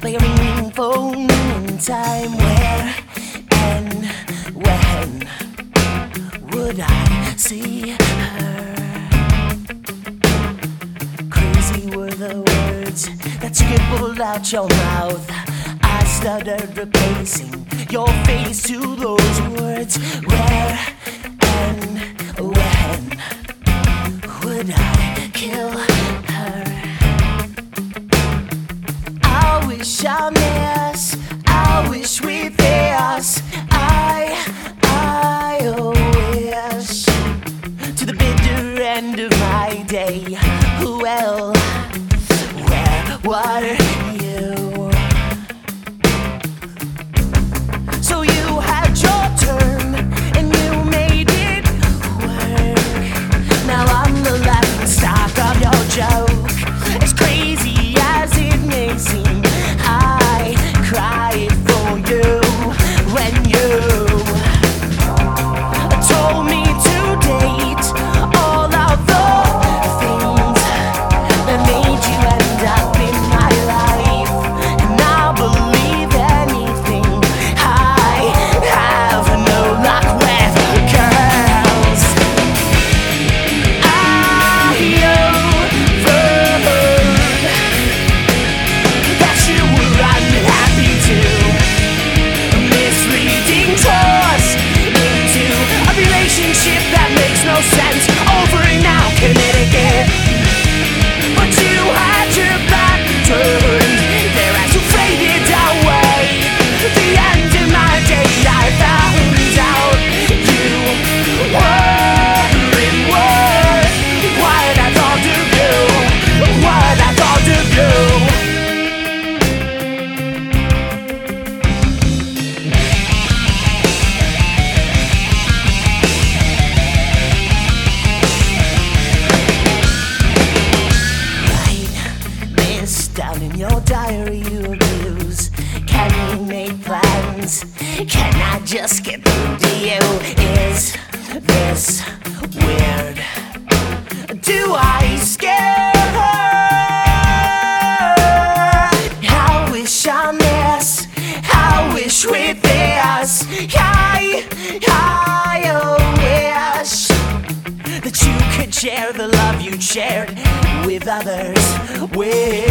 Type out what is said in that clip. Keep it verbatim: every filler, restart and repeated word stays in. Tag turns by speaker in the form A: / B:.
A: play a ringing phone in time. Where and when would I see her? Crazy were the words that scribbled out your mouth. I stuttered, replacing your face to those words. Where and when would I kill her? I wish I miss, I wish we pass. I, I wish to the bitter end of my day. Well, where were you? So you had your turn and you made it work. Now I'm the laughing stock of your joke. As crazy as it may seem, I cried for you when you told me to date all of the things that made you end up in my life. And I'll believe anything. I have no luck with girls. I overheard that you were unhappy too, misleading trust into a relationship that makes no sense. Over and now, Connecticut. But you had your back turned there as you faded away. The end of my day, I found out you weren't worth what I thought of you, what I thought of you. Down in your diary you abuse. Can we make plans? Can I just get through to you? Is this weird? Do I scare her? I wish I miss, I wish with this. I, I wish that you could share the love you shared with others. With